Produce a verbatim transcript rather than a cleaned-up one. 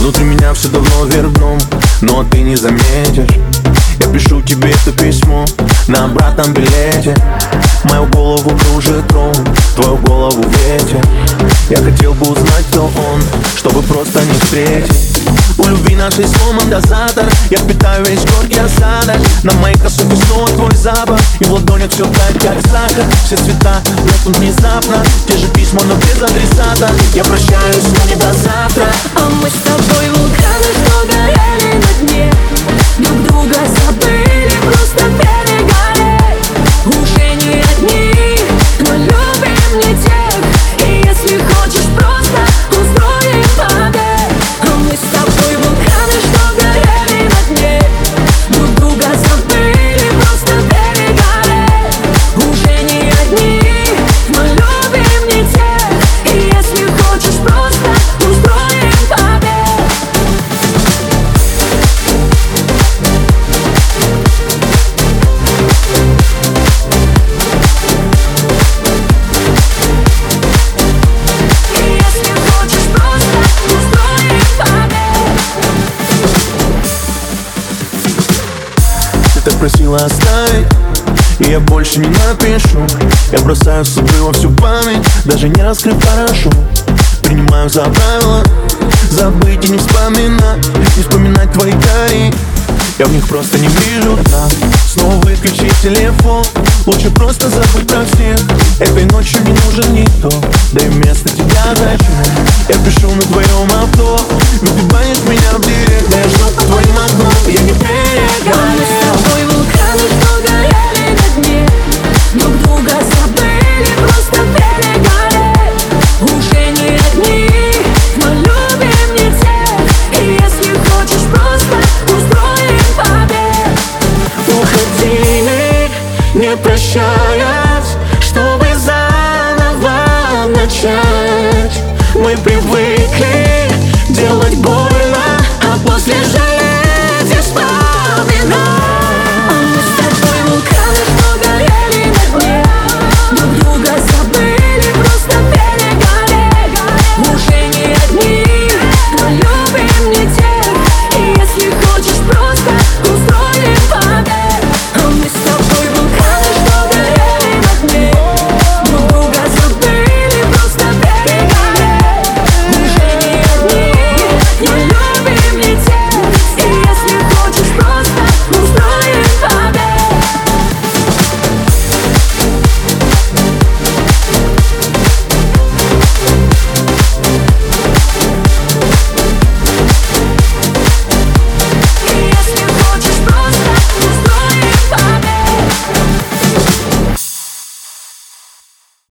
Внутри меня все давно вверх дном, но ты не заметишь. Я пишу тебе это письмо на обратном билете. Мою голову кружит трон, твою голову ветер. Я хотел бы узнать, кто он, чтобы просто не встретить. У любви нашей сломан дозатор. Я впитаю весь горький осадок. На моих косах снова твой запах. И в ладонях все тает, как сахар. Все цвета лопнут внезапно. Те же письма, но без адресата. Я прощаюсь, но не до завтра. А мы с тобой вулканы, что горели на дне. Друг друга забыли, просто перегорели. Уже не одни, но любим не тех. И если хочешь, просто устроим побег. А мы с тобой вулканы, что горели на дне. Друг друга забыли, просто перегорели. Уже не одни, но любим не тех. И если хочешь, просто устроим побег. Ты так просила оставить, и я больше не напишу. Я бросаю с обрыва всю память, даже не раскрыв парашу. Принимаю за правило забыть и не вспоминать, не вспоминать твои гори. Я в них просто не вижу дна. Снова выключи телефон, лучше просто забыть про всех. Этой ночью не нужен никто, да и вместо тебя зачем? Я пишу на твоем авто, выбиваешь меня в директ. Я жду под твоим окном, я не перегорел. Вулканы, что горели на дне. Друг друга забыли, просто перегорели. Уже не одни, но любим не тех. И если хочешь, просто устроим побег. Уходили, не прощаясь, чтобы заново начать. Мы привыкли делать больно, а после жалеть и вспоминать.